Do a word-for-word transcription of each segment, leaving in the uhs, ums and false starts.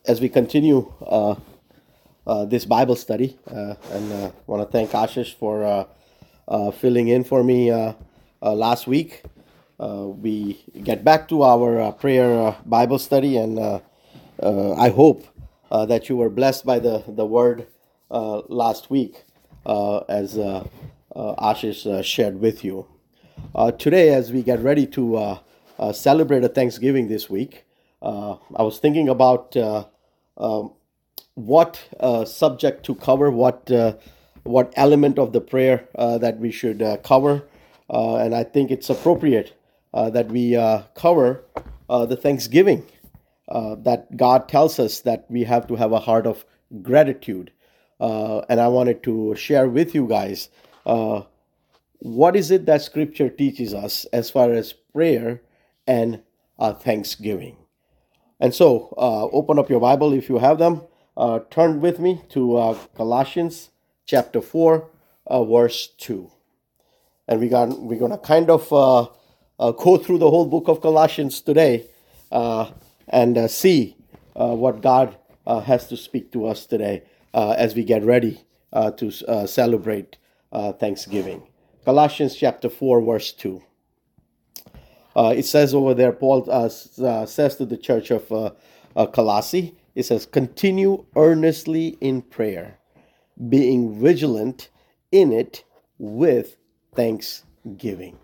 as we continue uh, uh, this Bible study, uh, and uh, want to thank Ashish for uh, uh, filling in for me uh, uh, last week. Uh, we get back to our uh, prayer uh, Bible study, and uh, uh, I hope uh, that you were blessed by the the word uh, last week, uh, as uh, uh, Ashish uh, shared with you. Uh, today, as we get ready to uh, uh, celebrate a Thanksgiving this week, uh, I was thinking about uh, um, what uh, subject to cover, what uh, what element of the prayer uh, that we should uh, cover, uh, and I think it's appropriate uh, that we uh, cover uh, the Thanksgiving uh, that God tells us that we have to have a heart of gratitude, uh, and I wanted to share with you guys. Uh, what is it that scripture teaches us as far as prayer and uh, thanksgiving? And so, uh, open up your Bible if you have them. Uh, turn with me to uh, Colossians chapter four, uh, verse two. And we got, we're going to kind of uh, uh, go through the whole book of Colossians today uh, and uh, see uh, what God uh, has to speak to us today uh, as we get ready uh, to uh, celebrate uh, Thanksgiving. Colossians chapter four, verse two. Uh, it says over there, Paul uh, uh, says to the church of uh, uh, Colossae, it says, continue earnestly in prayer, being vigilant in it with thanksgiving.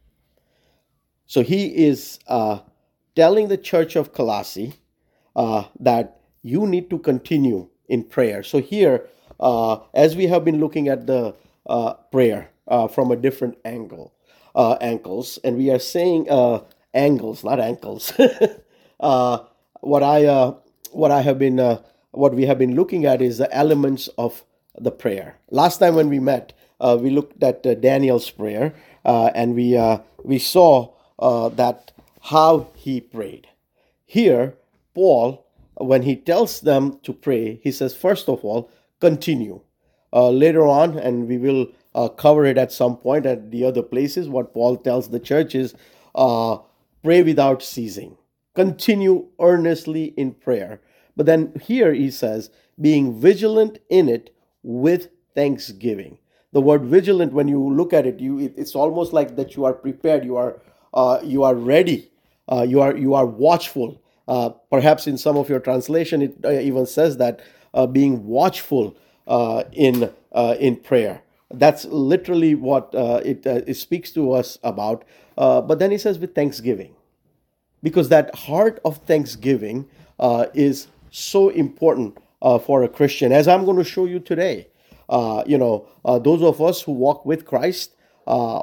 So he is uh, telling the church of Colossae uh, that you need to continue in prayer. So here, uh, as we have been looking at the uh, prayer uh, from a different angle, uh, ankles, and we are saying uh, angles, not ankles. uh, what I uh, what I have been uh, what we have been looking at is the elements of the prayer. Last time when we met, uh, we looked at uh, Daniel's prayer, uh, and we uh, we saw uh, that how he prayed. Here, Paul, when he tells them to pray, he says, first of all, continue. Uh, later on, and we will uh, cover it at some point at the other places, what Paul tells the church is uh, pray without ceasing. Continue earnestly in prayer. But then here he says, being vigilant in it with thanksgiving. The word vigilant, when you look at it, you it, it's almost like that you are prepared, you are uh, you are ready, uh, you are you are watchful. Uh, perhaps in some of your translation, it uh, even says that uh, being watchful uh, in uh, in prayer. That's literally what uh, it, uh, it speaks to us about. Uh, but then he says with thanksgiving, because that heart of thanksgiving uh, is so important uh, for a Christian, as I'm going to show you today. Uh, you know, uh, those of us who walk with Christ, uh,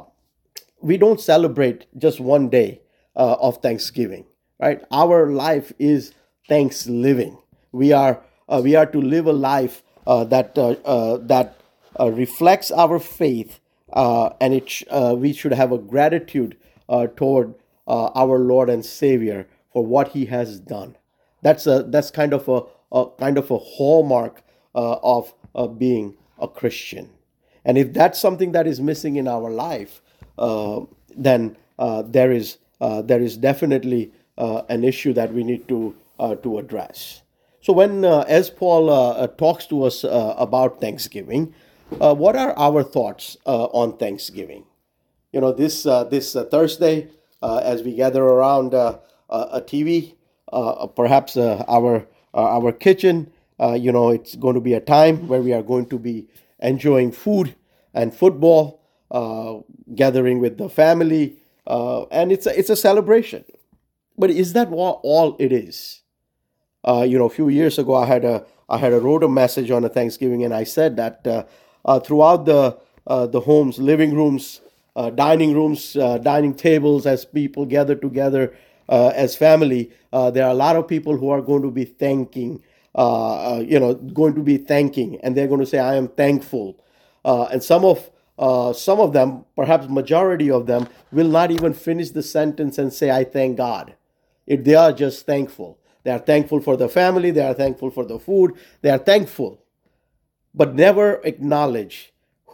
we don't celebrate just one day uh, of Thanksgiving, right? Our life is thanks living. We are uh, we are to live a life uh, that uh, uh, that uh, reflects our faith, uh, and it sh- uh, we should have a gratitude uh, toward uh, our Lord and Savior for what He has done. That's a that's kind of a, a kind of a hallmark uh, of uh, being a Christian. And if that's something that is missing in our life, uh, then uh, there is uh, there is definitely uh, an issue that we need to uh, to address. So when uh, as Paul uh, uh, talks to us uh, about Thanksgiving, uh, what are our thoughts uh, on Thanksgiving? You know, this uh, this uh, Thursday, uh, as we gather around uh, a T V, uh, perhaps uh, our uh, our kitchen. Uh, you know, it's going to be a time where we are going to be enjoying food and football, uh, gathering with the family, uh, and it's a, it's a celebration. But is that what all it is? Uh, you know, a few years ago, I had a I had a wrote a message on a Thanksgiving, and I said that uh, uh, throughout the uh, the homes, living rooms, uh, dining rooms, uh, dining tables, as people gather together uh, as family, uh, there are a lot of people who are going to be thanking, uh, uh, you know, going to be thanking, and they're going to say, "I am thankful," uh, and some of uh, some of them, perhaps majority of them, will not even finish the sentence and say, "I thank God." If they are just thankful. They are thankful for the family. They are thankful for the food. They are thankful, but never acknowledge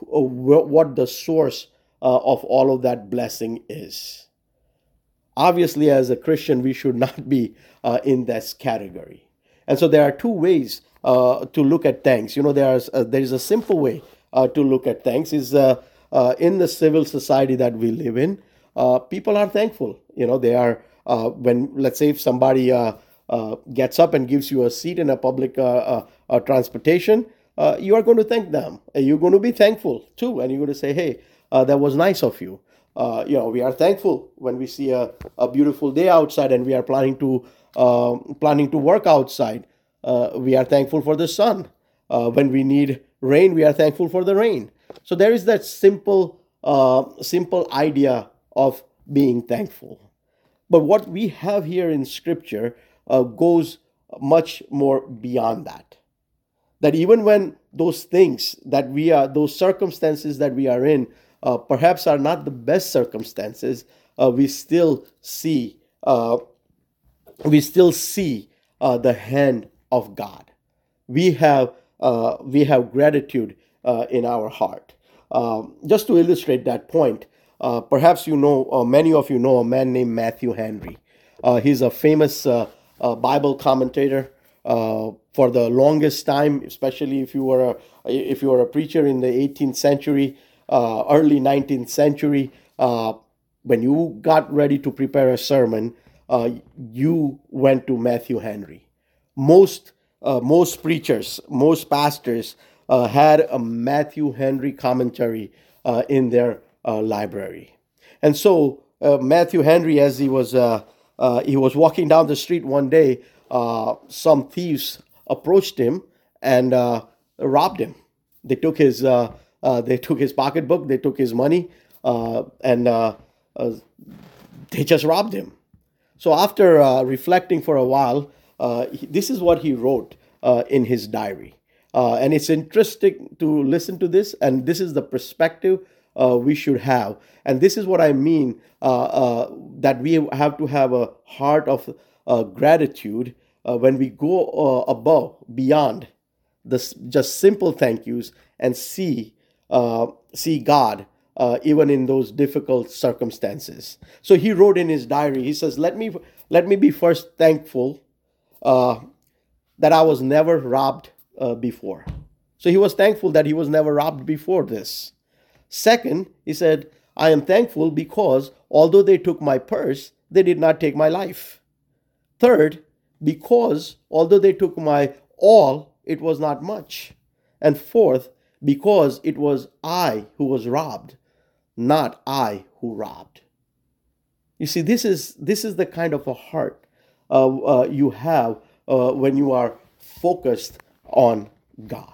what the source uh, of all of that blessing is. Obviously, as a Christian, we should not be uh, in this category. And so there are two ways uh, to look at thanks. You know, there's uh, there is a simple way uh, to look at thanks. Is uh, uh, in the civil society that we live in, uh, people are thankful. You know, they are uh, when let's say if somebody uh, uh, gets up and gives you a seat in a public uh, uh, uh, transportation, uh, you are going to thank them. And you're going to be thankful too, and you're going to say, "Hey, uh, that was nice of you." Uh, you know, we are thankful when we see a, a beautiful day outside and we are planning to uh, planning to work outside. Uh, we are thankful for the sun. Uh, when we need rain, we are thankful for the rain. So there is that simple, uh, simple idea of being thankful. But what we have here in Scripture uh, goes much more beyond that. That even when those things that we are, those circumstances that we are in, uh, perhaps are not the best circumstances, uh, we still see, uh, we still see uh, the hand of God. We have, uh, we have gratitude uh, in our heart. Um, just to illustrate that point, uh, perhaps you know, uh, many of you know a man named Matthew Henry. Uh, he's a famous uh, uh, Bible commentator. Uh, for the longest time, especially if you were a, if you were a preacher in the eighteenth century, uh, early nineteenth century, uh, when you got ready to prepare a sermon, uh, you went to Matthew Henry. Most uh, most preachers, most pastors uh, had a Matthew Henry commentary uh, in their uh, library, and so uh, Matthew Henry, as he was uh, uh, he was walking down the street one day. Uh, some thieves approached him and uh, robbed him. They took his uh, uh, they took his pocketbook, they took his money, uh, and uh, uh, they just robbed him. So after uh, reflecting for a while, uh, he, this is what he wrote uh, in his diary. Uh, and it's interesting to listen to this, and this is the perspective uh, we should have. And this is what I mean, uh, uh, that we have to have a heart of uh, gratitude uh, when we go uh, above, beyond this just simple thank yous, and see uh, see God uh, even in those difficult circumstances. So he wrote in his diary, he says, let me let me be first thankful uh, that I was never robbed uh, before. So he was thankful that he was never robbed before this. Second, he said, I am thankful because although they took my purse, they did not take my life. Third, because although they took my all, it was not much. And fourth, because it was I who was robbed, not I who robbed. You see, this is this is the kind of a heart uh, uh, you have uh, when you are focused on God.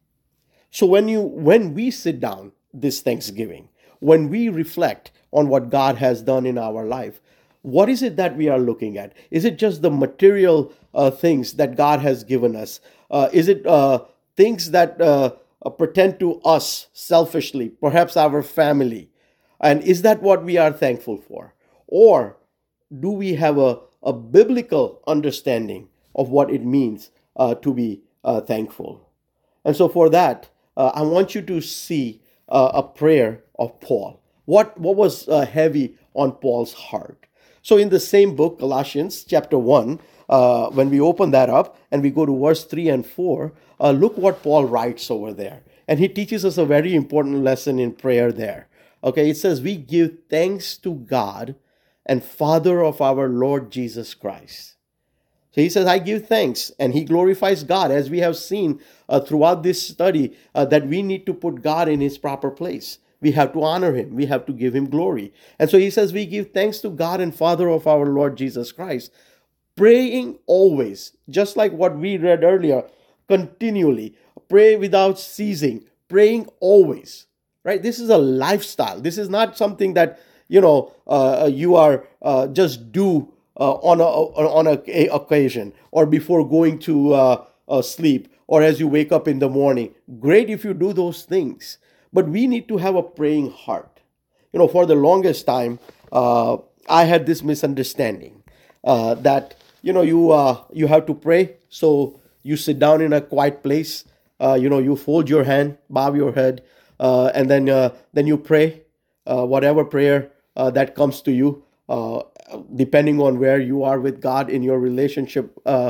So when you when we sit down this Thanksgiving, when we reflect on what God has done in our life, what is it that we are looking at? Is it just the material uh, things that God has given us? Uh, is it uh, things that uh, uh, pertain to us selfishly, perhaps our family? And is that what we are thankful for? Or do we have a, a biblical understanding of what it means uh, to be uh, thankful? And so for that, uh, I want you to see uh, a prayer of Paul. What, what was uh, heavy on Paul's heart? So in the same book, Colossians chapter one, uh, when we open that up and we go to verse three and four, uh, look what Paul writes over there. And he teaches us a very important lesson in prayer there. Okay, it says, we give thanks to God and Father of our Lord Jesus Christ. So he says, I give thanks, and he glorifies God, as we have seen uh, throughout this study, uh, that we need to put God in his proper place. We have to honor him. We have to give him glory. And so he says, we give thanks to God and Father of our Lord Jesus Christ, praying always, just like what we read earlier, continually, pray without ceasing, praying always, right? This is a lifestyle. This is not something that, you know, uh, you are uh, just do uh, on a on a, a occasion or before going to uh, uh, sleep or as you wake up in the morning. Great if you do those things. But we need to have a praying heart. You know, for the longest time, uh, I had this misunderstanding uh, that, you know, you uh, you have to pray. So you sit down in a quiet place. Uh, you know, you fold your hand, bow your head, uh, and then uh, then you pray uh, whatever prayer uh, that comes to you, uh, depending on where you are with God in your relationship uh,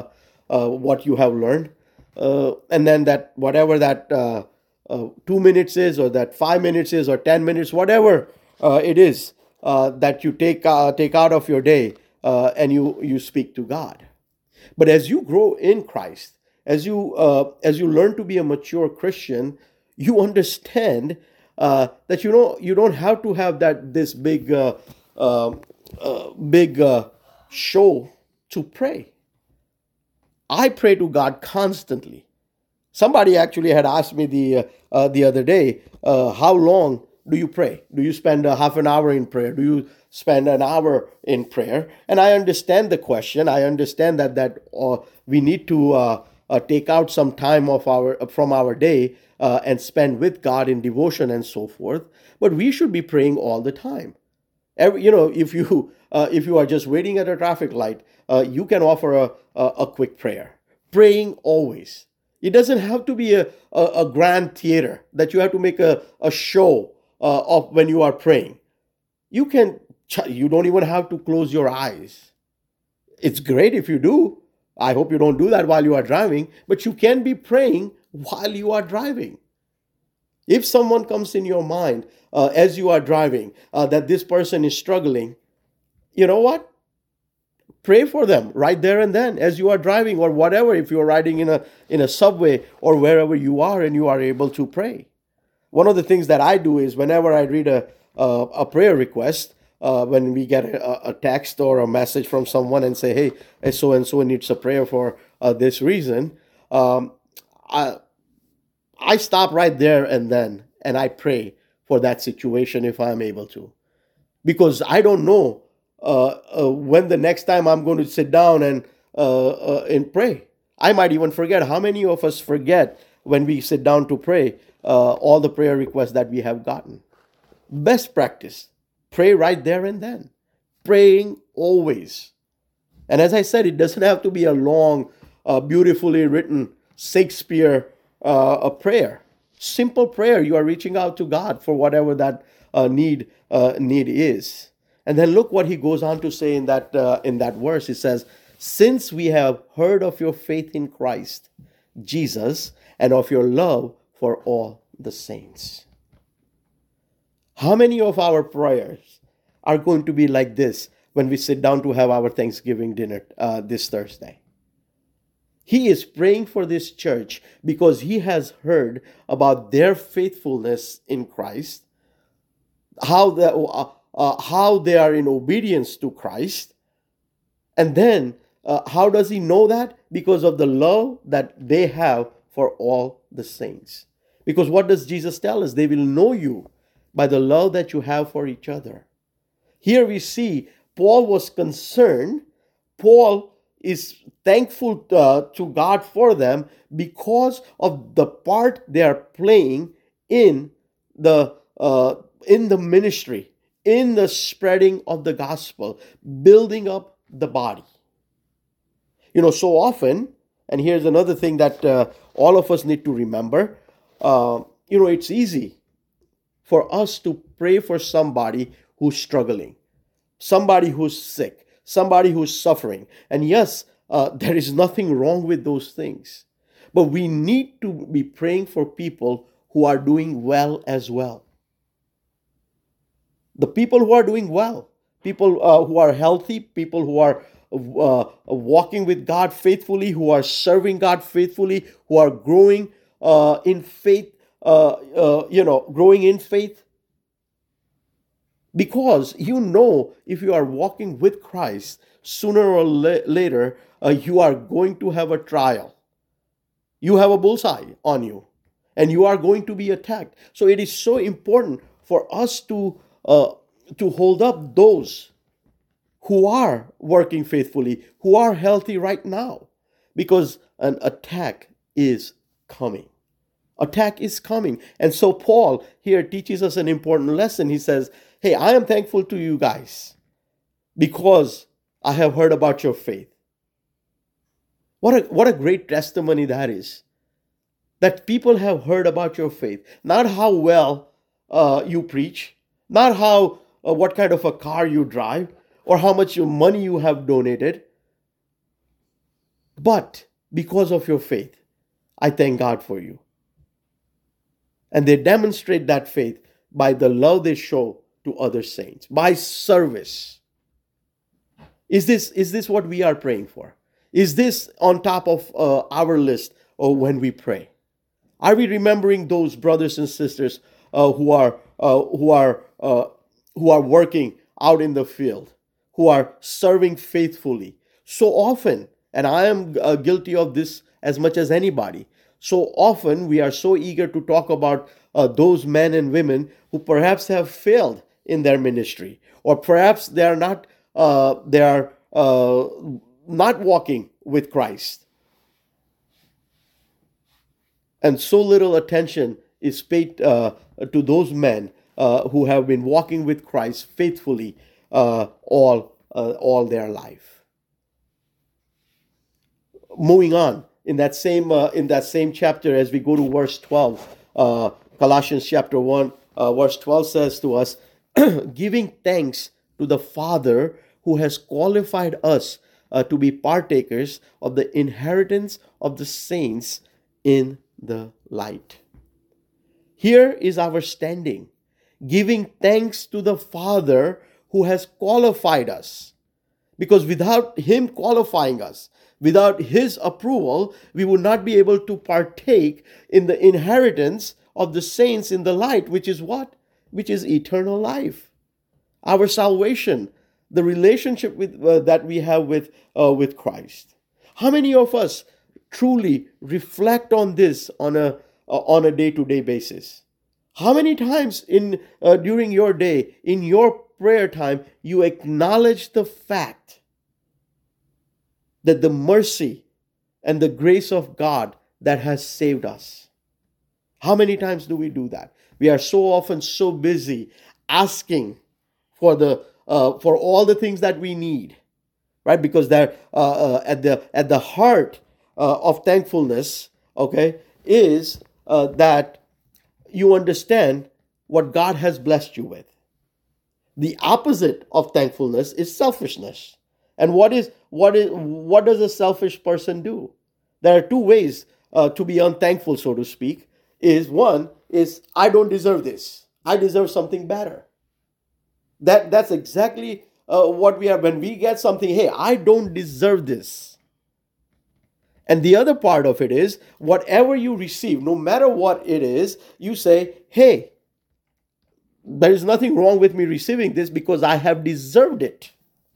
uh, what you have learned, uh, and then that whatever that uh, uh, two minutes is, or that five minutes is, or ten minutes, whatever uh, it is uh, that you take uh, take out of your day, uh, and you you speak to God. But as you grow in Christ, as you uh, as you learn to be a mature Christian, you understand uh, that you know you don't have to have that this big uh, uh, uh, big uh, show to pray. I pray to God constantly. Somebody actually had asked me the uh, uh, the other day, uh, how long do you pray? Do you spend a half an hour in prayer? Do you spend an hour in prayer? And I understand the question. I understand that that uh, we need to uh, uh, take out some time of our from our day uh, and spend with God in devotion and so forth. But we should be praying all the time. Every, you know, if you uh, if you are just waiting at a traffic light, uh, you can offer a, a a quick prayer. Praying always. It doesn't have to be a, a, a grand theater that you have to make a, a show uh, of when you are praying. You can, you don't even have to close your eyes. It's great if you do. I hope you don't do that while you are driving, but you can be praying while you are driving. If someone comes in your mind uh, as you are driving uh, that this person is struggling, you know what? Pray for them right there and then as you are driving, or whatever, if you're riding in a in a subway or wherever you are and you are able to pray. One of the things that I do is whenever I read a a, a prayer request, uh, when we get a, a text or a message from someone and say, hey, so and so needs a prayer for uh, this reason, um, I I stop right there and then and I pray for that situation if I'm able to, because I don't know Uh, uh, when the next time I'm going to sit down and uh, uh, and pray. I might even forget. How many of us forget when we sit down to pray uh, all the prayer requests that we have gotten? Best practice, pray right there and then. Praying always. And as I said, it doesn't have to be a long, uh, beautifully written Shakespeare uh, a prayer. Simple prayer. You are reaching out to God for whatever that uh, need uh, need is. And then look what he goes on to say in that uh, in that verse. He says, since we have heard of your faith in Christ Jesus and of your love for all the saints. How many of our prayers are going to be like this when we sit down to have our Thanksgiving dinner uh, this Thursday? He is praying for this church because he has heard about their faithfulness in Christ, how the uh, Uh, how they are in obedience to Christ. And then, uh, how does he know that? Because of the love that they have for all the saints. Because what does Jesus tell us? They will know you by the love that you have for each other. Here we see Paul was concerned. Paul is thankful uh, to God for them because of the part they are playing in the uh, in the ministry, in the spreading of the gospel, building up the body. You know, so often, and here's another thing that uh, all of us need to remember, uh, you know, it's easy for us to pray for somebody who's struggling, somebody who's sick, somebody who's suffering. And yes, uh, there is nothing wrong with those things. But we need to be praying for people who are doing well as well. The people who are doing well, people uh, who are healthy, people who are uh, walking with God faithfully, who are serving God faithfully, who are growing uh, in faith, uh, uh, you know, growing in faith. Because you know, if you are walking with Christ, sooner or la- later, uh, you are going to have a trial. You have a bullseye on you, and you are going to be attacked. So it is so important for us to Uh, to hold up those who are working faithfully, who are healthy right now, because an attack is coming. Attack is coming. And so Paul here teaches us an important lesson. He says, hey, I am thankful to you guys because I have heard about your faith. What a, what a great testimony that is. That people have heard about your faith. Not how well uh, you preach, not how, uh, what kind of a car you drive, or how much money you have donated, but because of your faith. I thank God for you. And they demonstrate that faith by the love they show to other saints, by service. Is this, is this what we are praying for? Is this on top of uh, our list or when we pray? Are we remembering those brothers and sisters uh, who are uh, who are uh, who are working out in the field, who are serving faithfully so often? And I am uh, guilty of this as much as anybody. So often we are so eager to talk about uh, those men and women who perhaps have failed in their ministry, or perhaps they are not uh, they are uh, not walking with Christ. And so little attention is paid uh, to those men uh, who have been walking with Christ faithfully uh, all uh, all their life. Moving on in that same uh, in that same chapter, as we go to verse twelve, uh, Colossians chapter one, uh, verse twelve says to us, "Giving thanks to the Father who has qualified us uh, to be partakers of the inheritance of the saints in the light." Here is our standing, giving thanks to the Father who has qualified us. Because without Him qualifying us, without His approval, we would not be able to partake in the inheritance of the saints in the light, which is what? Which is eternal life. Our salvation, the relationship with uh, that we have with uh, with Christ. How many of us truly reflect on this on a uh, on a day-to-day basis? How many times in uh, during your day, in your prayer time, you acknowledge the fact that the mercy and the grace of God that has saved us? How many times do we do that? We are so often so busy asking for the uh, for all the things that we need, right? Because they're uh, uh, at the at the heart uh, of thankfulness, okay, is uh, that you understand what God has blessed you with. The opposite of thankfulness is selfishness. And what is what is what does a selfish person do? There are two ways uh, to be unthankful, so to speak. Is one is I don't deserve this. I deserve something better. That that's exactly uh, what we are when we get something. Hey, I don't deserve this. And the other part of it is whatever you receive, no matter what it is, you say, hey, there is nothing wrong with me receiving this because I have deserved it.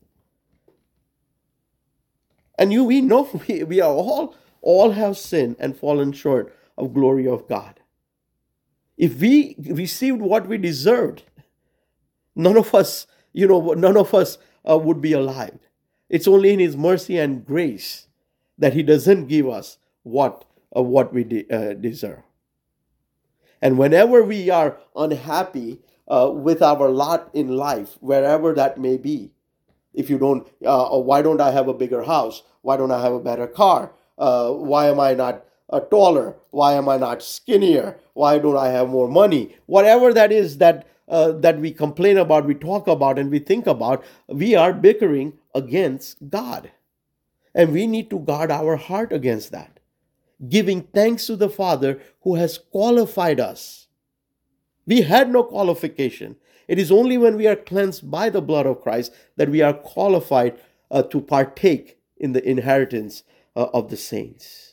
And you, we know we, we are all, all have sinned and fallen short of glory of God. If we received what we deserved, none of us, you know, none of us uh, would be alive. It's only in His mercy and grace that He doesn't give us what uh, what we de- uh, deserve. And whenever we are unhappy uh, with our lot in life, wherever that may be, if you don't, uh, or why don't I have a bigger house? Why don't I have a better car? Uh, why am I not uh, taller? Why am I not skinnier? Why don't I have more money? Whatever that is that uh, that we complain about, we talk about, and we think about, we are bickering against God. And we need to guard our heart against that. Giving thanks to the Father who has qualified us. We had no qualification. It is only when we are cleansed by the blood of Christ that we are qualified uh, to partake in the inheritance uh, of the saints.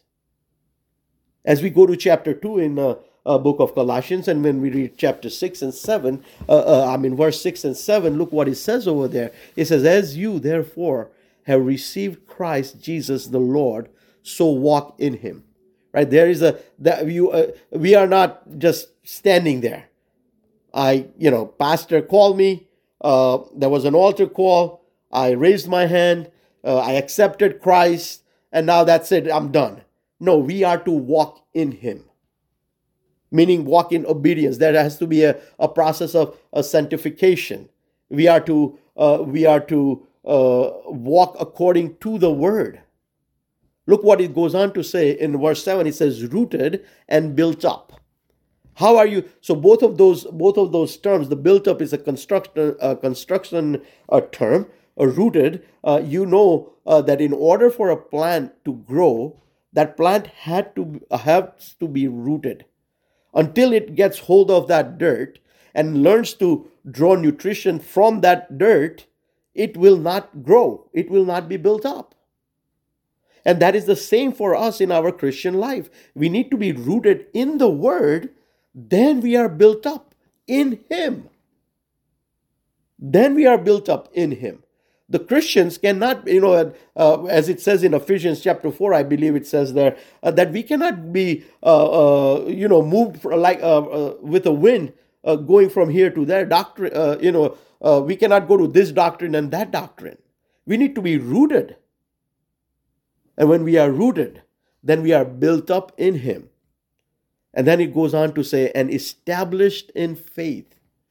As we go to chapter two in the uh, uh, book of Colossians, and when we read chapter six and seven, uh, uh, I mean verse six and seven, look what it says over there. It says, "As you therefore have received Christ Jesus the Lord, so walk in Him." Right? There is a that you uh, we are not just standing there. I, you know, pastor called me. Uh, there was an altar call. I raised my hand. Uh, I accepted Christ, and now that's it. I'm done. No, we are to walk in Him, meaning walk in obedience. There has to be a, a process of a sanctification. We are to uh, we are to uh, walk according to the Word. Look what it goes on to say in verse seven. It says, "Rooted and built up." How are you? So both of those both of those terms, the built up is a construction uh, construction uh, term. Uh, rooted, uh, you know uh, that in order for a plant to grow, that plant had to has to be rooted. Until it gets hold of that dirt and learns to draw nutrition from that dirt, it will not grow. It will not be built up. And that is the same for us in our Christian life. We need to be rooted in the Word, then we are built up in Him. Then we are built up in Him. The Christians cannot, you know, uh, as it says in Ephesians chapter four, I believe it says there, uh, that we cannot be, uh, uh, you know, moved like uh, uh, with a wind uh, going from here to there. Doctrine, uh, you know, uh, we cannot go to this doctrine and that doctrine. We need to be rooted. And when we are rooted, then we are built up in Him. And then it goes on to say, and established in faith.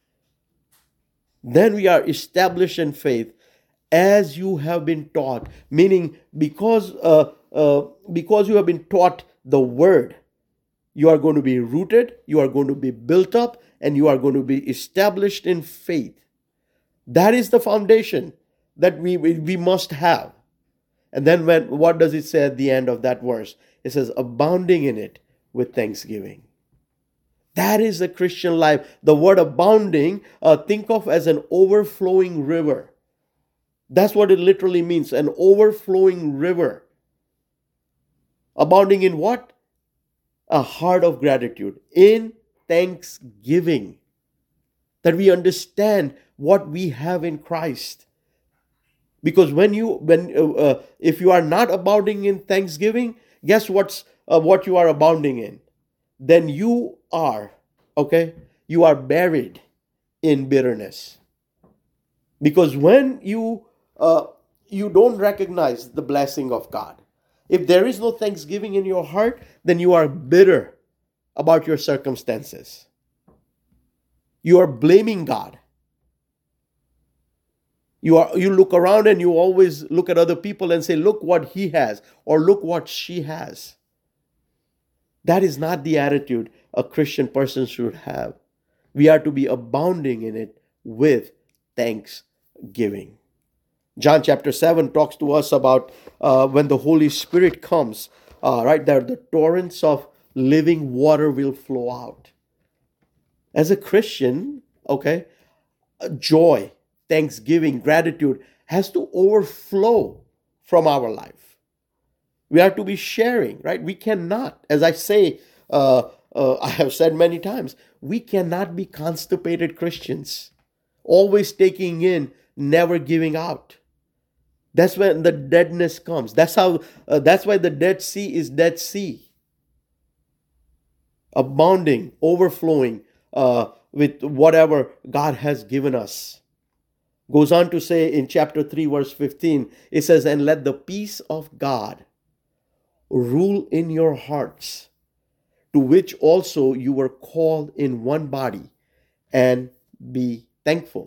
Then we are established in faith, as you have been taught, meaning because uh, uh, because you have been taught the Word, you are going to be rooted, you are going to be built up, and you are going to be established in faith. That is the foundation that we, we, we must have. And then when what does it say at the end of that verse? It says, abounding in it with thanksgiving. That is the Christian life. The word abounding, uh, think of as an overflowing river. That's what it literally means, an overflowing river. Abounding in what? A heart of gratitude, in thanksgiving. That we understand what we have in Christ. Because when you, when uh, uh, if you are not abounding in thanksgiving, guess what's uh, what you are abounding in? Then you are, okay, you are buried in bitterness. Because when you uh, you don't recognize the blessing of God, if there is no thanksgiving in your heart, then you are bitter about your circumstances. You are blaming God. You are you look around and you always look at other people and say, look what he has, or look what she has. That is not the attitude a Christian person should have. We are to be abounding in it with thanksgiving. John chapter seven talks to us about uh, when the Holy Spirit comes, uh, right there, the torrents of living water will flow out. As a Christian, okay, joy, thanksgiving, gratitude has to overflow from our life. We are to be sharing, right? We cannot, as I say, uh, uh, I have said many times, we cannot be constipated Christians, always taking in, never giving out. That's when the deadness comes. That's how. Uh, that's why the Dead Sea is Dead Sea, abounding, overflowing uh, with whatever God has given us. Goes on to say in chapter three, verse fifteen, it says, and let the peace of God rule in your hearts, to which also you were called in one body, and be thankful.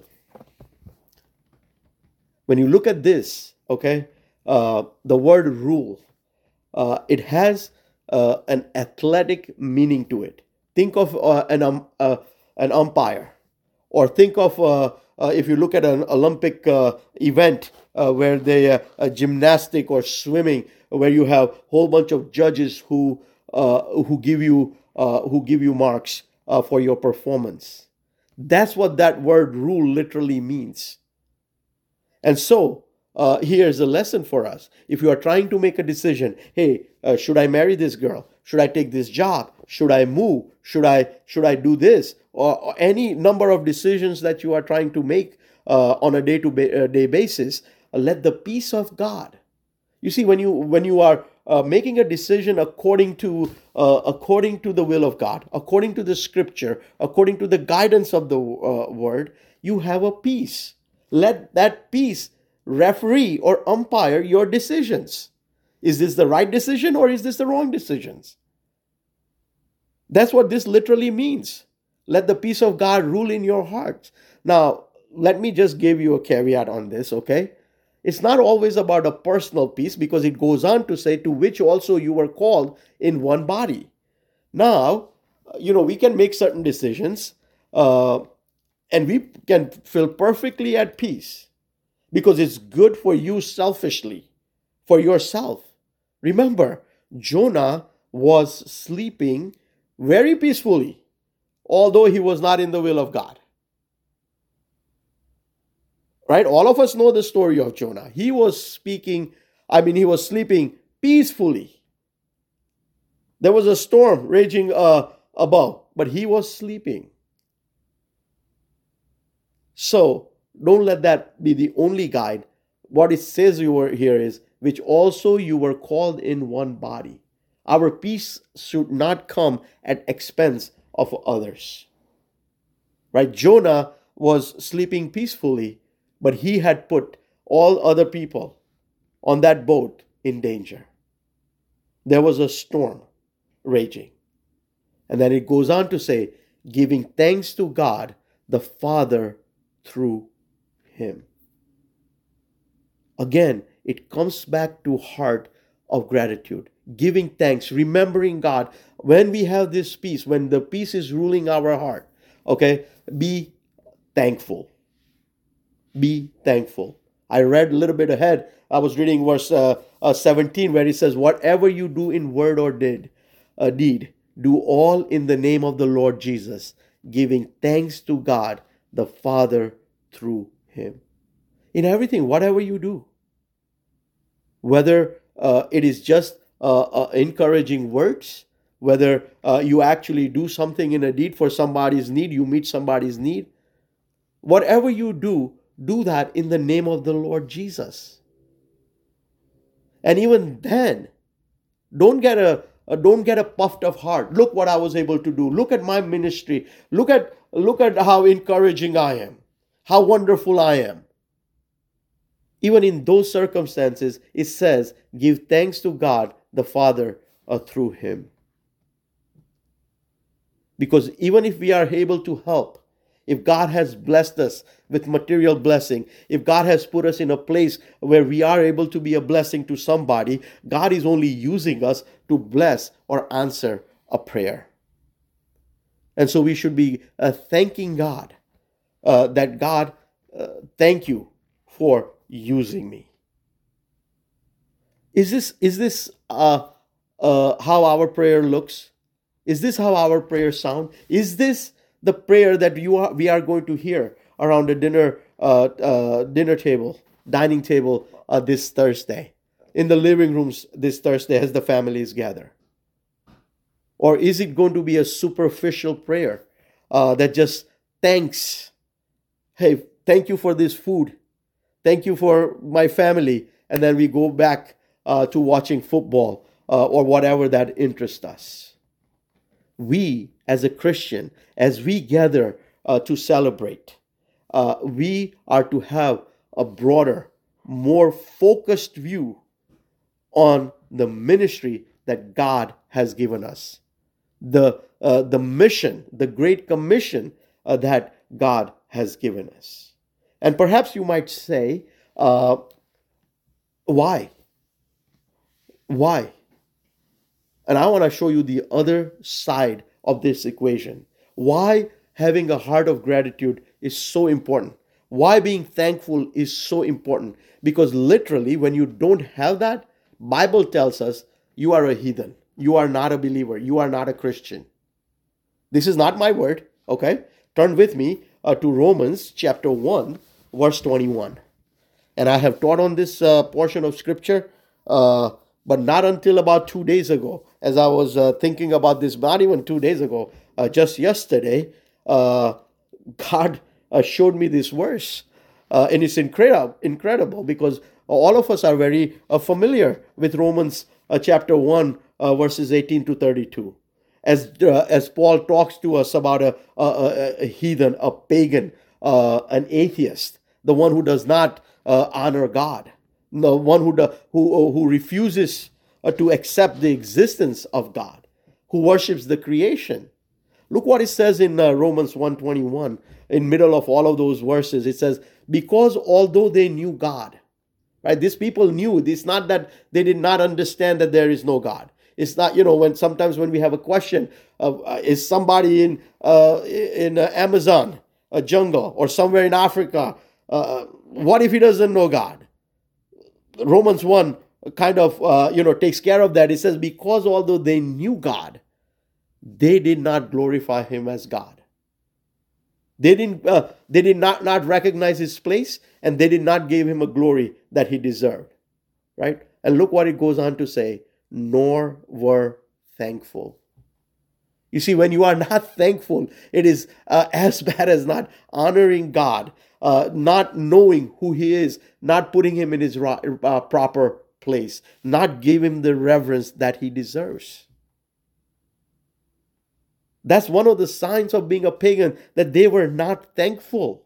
When you look at this, okay, uh, the word rule, uh, it has uh, an athletic meaning to it. Think of uh, an, um, uh, an umpire, or think of, uh, uh, if you look at an Olympic uh, event uh, where they, uh, uh, gymnastic or swimming, where you have a whole bunch of judges who uh, who give you uh, who give you marks uh, for your performance. That's what that word rule literally means. And so uh, here's a lesson for us. If you are trying to make a decision, hey, uh, should I marry this girl? Should I take this job? Should I move? Should I should I do this? Or, or any number of decisions that you are trying to make uh, on a day-to-day basis, uh, let the peace of God. You see, when you when you are uh, making a decision according to uh, according to the will of God, according to the Scripture, according to the guidance of the uh, Word, you have a peace. Let that peace referee or umpire your decisions. Is this the right decision or is this the wrong decisions? That's what this literally means. Let the peace of God rule in your hearts. Now, let me just give you a caveat on this, okay? It's not always about a personal peace, because it goes on to say, to which also you were called in one body. Now, you know, we can make certain decisions uh, and we can feel perfectly at peace because it's good for you selfishly, for yourself. Remember, Jonah was sleeping very peacefully, although he was not in the will of God. Right? All of us know the story of Jonah. He was speaking, I mean, he was sleeping peacefully. There was a storm raging uh, above, but he was sleeping. So don't let that be the only guide. What it says you were here is, which also you were called in one body. Our peace should not come at expense of others. Right? Jonah was sleeping peacefully, but he had put all other people on that boat in danger. There was a storm raging. And then it goes on to say, giving thanks to God the Father through him. Again, it comes back to heart of gratitude, giving thanks, remembering God. When we have this peace, when the peace is ruling our heart, okay, be thankful. Be thankful. I read a little bit ahead. I was reading verse uh, uh, seventeen, where it says, whatever you do in word or did, uh, deed, do all in the name of the Lord Jesus, giving thanks to God the Father through him. In everything, whatever you do, whether uh, it is just uh, uh, encouraging words, whether uh, you actually do something in a deed for somebody's need, you meet somebody's need, whatever you do, do that in the name of the Lord Jesus. And even then, don't get a, a don't get a puffed up heart. Look what I was able to do. Look at my ministry. Look at look at how encouraging I am. How wonderful I am. Even in those circumstances, it says, give thanks to God the Father uh, through him. Because even if we are able to help, if God has blessed us with material blessing, if God has put us in a place where we are able to be a blessing to somebody, God is only using us to bless or answer a prayer. And so we should be uh, thanking God uh, that God, uh, thank you for using me. Is this is this uh, uh, how our prayer looks? Is this how our prayers sound? Is this the prayer that you are, we are going to hear around the dinner uh, uh, dinner table, dining table uh, this Thursday, in the living rooms this Thursday as the families gather? Or is it going to be a superficial prayer uh, that just thanks, hey, thank you for this food, thank you for my family, and then we go back uh, to watching football uh, or whatever that interests us? We, as a Christian, as we gather uh, to celebrate, uh, we are to have a broader, more focused view on the ministry that God has given us, the uh, the mission, the Great Commission uh, that God has given us. And perhaps you might say, uh, why? Why? And I want to show you the other side of this equation. Why having a heart of gratitude is so important. Why being thankful is so important. Because literally, when you don't have that, Bible tells us you are a heathen. You are not a believer. You are not a Christian. This is not my word, okay? Turn with me uh, to Romans chapter one, verse twenty-one. And I have taught on this uh, portion of scripture, uh, but not until about two days ago. As I was uh, thinking about this, not even two days ago, uh, just yesterday, uh, God uh, showed me this verse. Uh, and it's incredible, incredible because all of us are very uh, familiar with Romans uh, chapter one, uh, verses eighteen to thirty-two. As, uh, as Paul talks to us about a, a, a, a heathen, a pagan, uh, an atheist, the one who does not uh, honor God, the one who, do, who, who refuses uh, to accept the existence of God, who worships the creation. Look what it says in uh, Romans one twenty-one, in middle of all of those verses. It says, because although they knew God, right? These people knew. It's not that they did not understand that there is no God. It's not, you know, when sometimes when we have a question of, uh, is somebody in uh, in uh, Amazon, a jungle, or somewhere in Africa, uh, what if he doesn't know God? Romans one kind of, uh, you know, takes care of that. It says, because although they knew God, they did not glorify him as God. They didn't, uh, they did not, not recognize his place, and they did not give him a glory that he deserved, right? And look what it goes on to say, nor were thankful. You see, when you are not thankful, it is uh, as bad as not honoring God, uh, not knowing who he is, not putting him in his uh, proper place, not giving him the reverence that he deserves. That's one of the signs of being a pagan, that they were not thankful.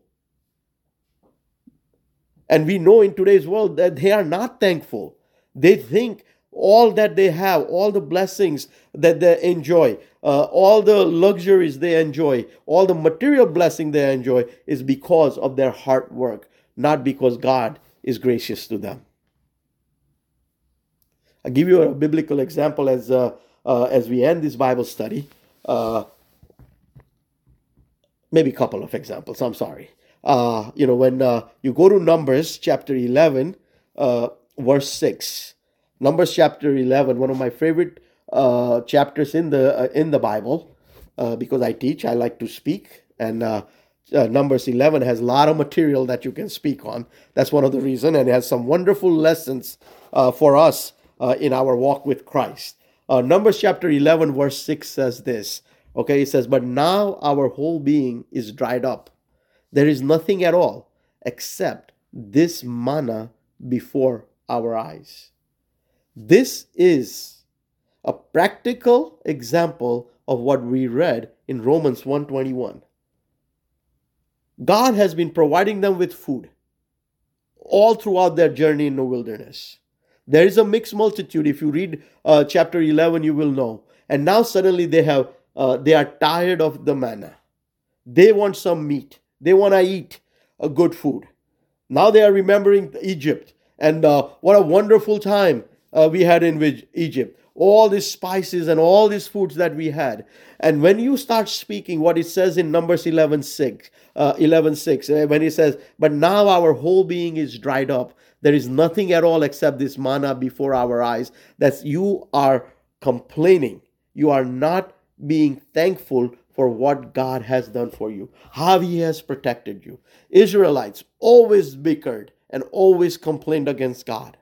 And we know in today's world that they are not thankful. They think all that they have, all the blessings that they enjoy, uh, all the luxuries they enjoy, all the material blessing they enjoy is because of their hard work, not because God is gracious to them. I'll give you a biblical example as uh, uh, as we end this Bible study. Uh, maybe a couple of examples. I'm sorry. Uh, you know, when uh, you go to Numbers chapter eleven, uh, verse six. Numbers chapter eleven, one of my favorite uh, chapters in the uh, in the Bible, uh, because I teach, I like to speak, and uh, uh, Numbers eleven has a lot of material that you can speak on. That's one of the reasons, and it has some wonderful lessons uh, for us uh, in our walk with Christ. Uh, Numbers chapter eleven, verse six says this. Okay, it says, "But now our whole being is dried up. There is nothing at all except this manna before our eyes." This is a practical example of what we read in Romans one twenty-one. God has been providing them with food all throughout their journey in the wilderness. There is a mixed multitude. If you read uh, chapter eleven, you will know. And now suddenly they have uh, they are tired of the manna. They want some meat. They want to eat a good food. Now they are remembering Egypt, and uh, what a wonderful time uh, we had in Egypt. All these spices and all these foods that we had. And when you start speaking what it says in Numbers eleven six, uh, eleven six, uh, when it says, "But now our whole being is dried up. There is nothing at all except this manna before our eyes," that you are complaining. You are not being thankful for what God has done for you, how he has protected you. Israelites always bickered and always complained against God.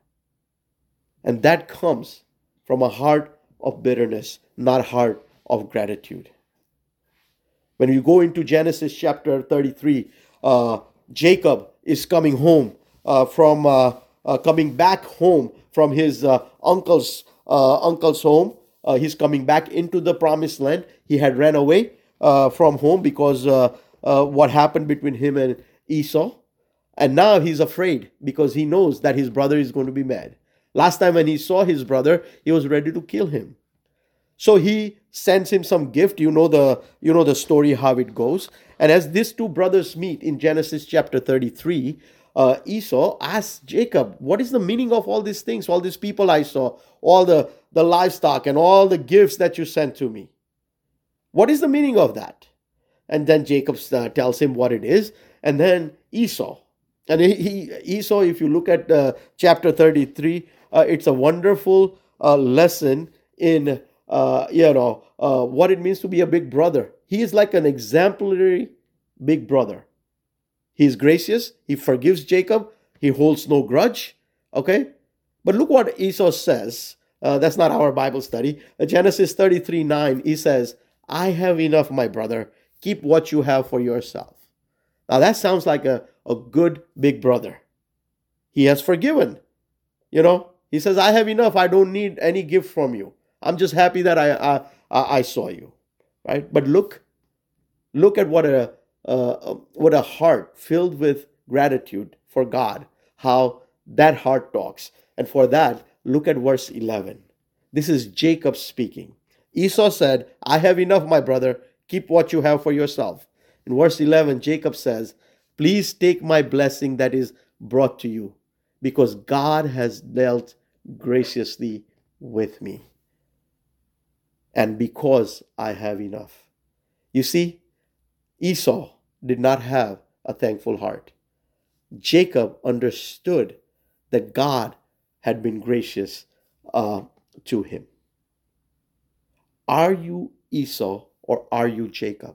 And that comes from a heart of bitterness, not a heart of gratitude. When you go into Genesis chapter thirty-three, uh, Jacob is coming home uh, from uh, uh, coming back home from his uh, uncle's uh, uncle's home. Uh, he's coming back into the promised land. He had ran away uh, from home because uh, uh, what happened between him and Esau, and now he's afraid because he knows that his brother is going to be mad. Last time when he saw his brother, he was ready to kill him. So he sends him some gift. You know the you know the story how it goes. And as these two brothers meet in Genesis chapter thirty-three, uh, Esau asks Jacob, "What is the meaning of all these things, all these people I saw, all the, the livestock and all the gifts that you sent to me? What is the meaning of that?" And then Jacob uh, tells him what it is. And then Esau. And he, he Esau, if you look at uh, chapter thirty-three, uh, it's a wonderful uh, lesson in uh, you know uh, what it means to be a big brother. He is like an exemplary big brother. He is gracious. He forgives Jacob. He holds no grudge. Okay, but look what Esau says. Uh, that's not our Bible study. Uh, Genesis thirty-three nine. He says, "I have enough, my brother. Keep what you have for yourself." Now that sounds like a, a good big brother. He has forgiven. You know, he says, "I have enough. I don't need any gift from you. I'm just happy that I I, I saw you." Right? But look, look at what a uh, what a heart filled with gratitude for God, how that heart talks. And for that, look at verse eleven. This is Jacob speaking. Esau said, "I have enough, my brother. Keep what you have for yourself." In verse eleven, Jacob says, "Please take my blessing that is brought to you, because God has dealt graciously with me, and because I have enough." You see, Esau did not have a thankful heart. Jacob understood that God had been gracious uh, to him. Are you Esau or are you Jacob?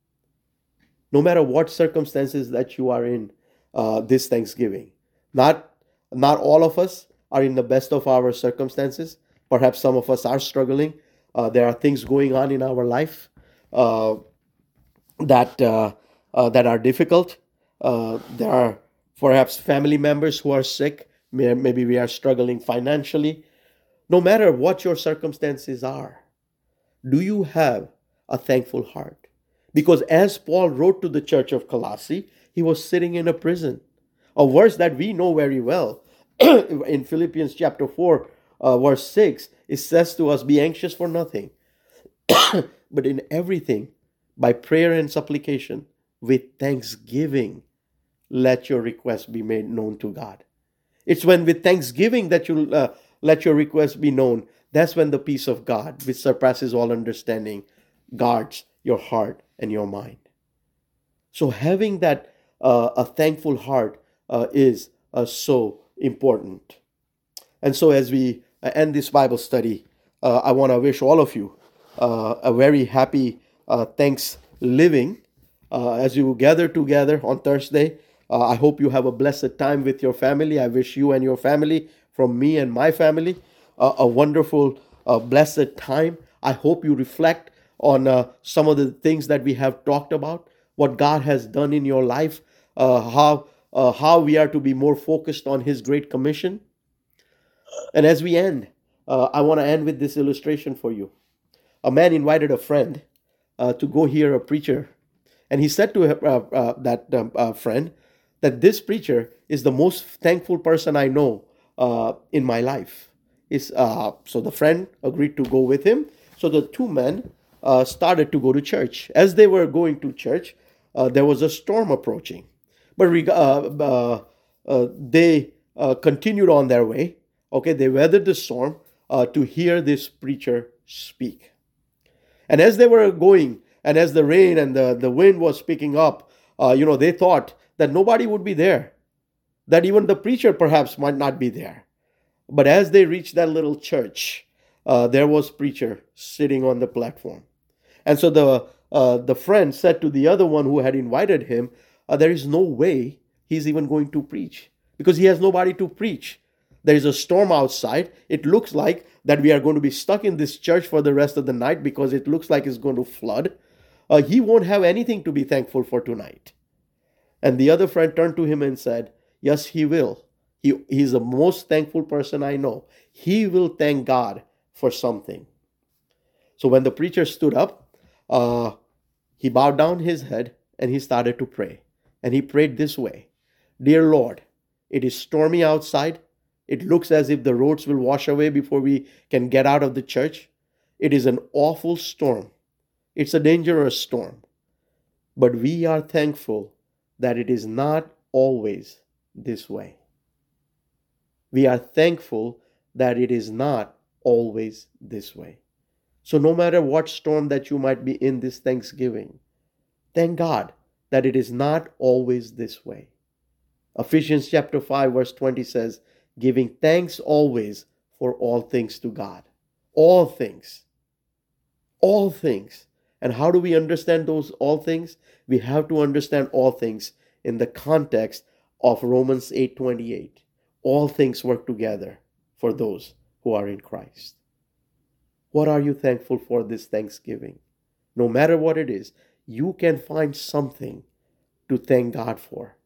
No matter what circumstances that you are in uh, this Thanksgiving, not not all of us are in the best of our circumstances. Perhaps some of us are struggling. Uh, there are things going on in our life uh, that uh, uh, that are difficult. Uh, there are perhaps family members who are sick. Maybe we are struggling financially. No matter what your circumstances are, do you have a thankful heart? Because as Paul wrote to the church of Colossae, he was sitting in a prison. A verse that we know very well in Philippians chapter four, uh, verse six, it says to us, be anxious for nothing, but in everything, by prayer and supplication, with thanksgiving, let your requests be made known to God. It's when with thanksgiving that you uh, let your requests be known. That's when the peace of God, which surpasses all understanding, guards your heart and your mind. So having that uh, a thankful heart uh, is uh, so important. And so as we end this Bible study, uh, I want to wish all of you uh, a very happy uh, Thanksgiving uh, as you gather together on Thursday. Uh, I hope you have a blessed time with your family. I wish you and your family, from me and my family, uh, a wonderful, uh, blessed time. I hope you reflect on uh, some of the things that we have talked about, what God has done in your life, uh, how uh, how we are to be more focused on His Great Commission. And as we end, uh, I want to end with this illustration for you. A man invited a friend uh, to go hear a preacher, and he said to uh, uh, that um, uh, friend that this preacher is the most thankful person I know uh, in my life. Is uh, so the friend agreed to go with him. So the two men uh, started to go to church. As they were going to church, uh, there was a storm approaching, but reg- uh, uh, uh, they uh, continued on their way. Okay, they weathered the storm uh, to hear this preacher speak. And as they were going, and as the rain and the, the wind was picking up, uh, you know, they thought that nobody would be there, that even the preacher perhaps might not be there. But as they reached that little church, uh, there was preacher sitting on the platform. And so the uh, the friend said to the other one who had invited him, uh, there is no way he's even going to preach, because he has nobody to preach. There is a storm outside. It looks like that we are going to be stuck in this church for the rest of the night, because it looks like it's going to flood. Uh, he won't have anything to be thankful for tonight. And the other friend turned to him and said, yes, he will. He, he's the most thankful person I know. He will thank God for something. So when the preacher stood up, uh, he bowed down his head and he started to pray. And he prayed this way: dear Lord, it is stormy outside. It looks as if the roads will wash away before we can get out of the church. It is an awful storm. It's a dangerous storm. But we are thankful that it is not always this way. We are thankful that it is not always this way. So no matter what storm that you might be in this Thanksgiving, thank God that it is not always this way. Ephesians chapter five verse twenty says, giving thanks always for all things to God. All things. All things. And how do we understand those all things? We have to understand all things in the context of Romans eight twenty-eight. All things work together for those who are in Christ. What are you thankful for this Thanksgiving? No matter what it is, you can find something to thank God for.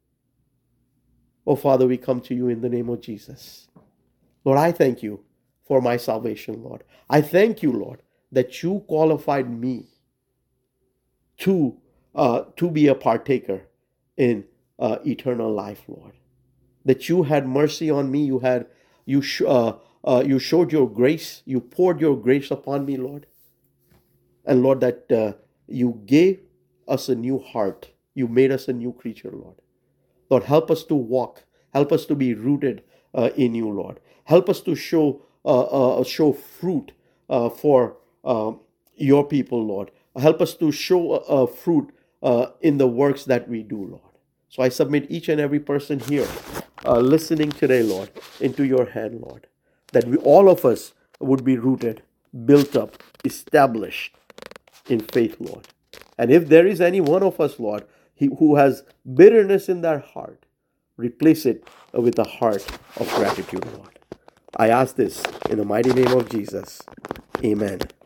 Oh, Father, we come to you in the name of Jesus. Lord, I thank you for my salvation, Lord. I thank you, Lord, that you qualified me to, uh, to be a partaker in uh, eternal life, Lord. That you had mercy on me. You had, you, sh- uh, uh, you showed your grace. You poured your grace upon me, Lord. And Lord, that uh, you gave us a new heart. You made us a new creature, Lord. Lord, help us to walk. Help us to be rooted uh, in you, Lord. Help us to show uh, uh, show fruit uh, for uh, your people, Lord. Help us to show uh, fruit uh, in the works that we do, Lord. So I submit each and every person here uh, listening today, Lord, into your hand, Lord. that we all of us would be rooted, built up, established in faith, Lord. And if there is any one of us, Lord, he, who has bitterness in their heart, replace it with a heart of gratitude, Lord. I ask this in the mighty name of Jesus. Amen.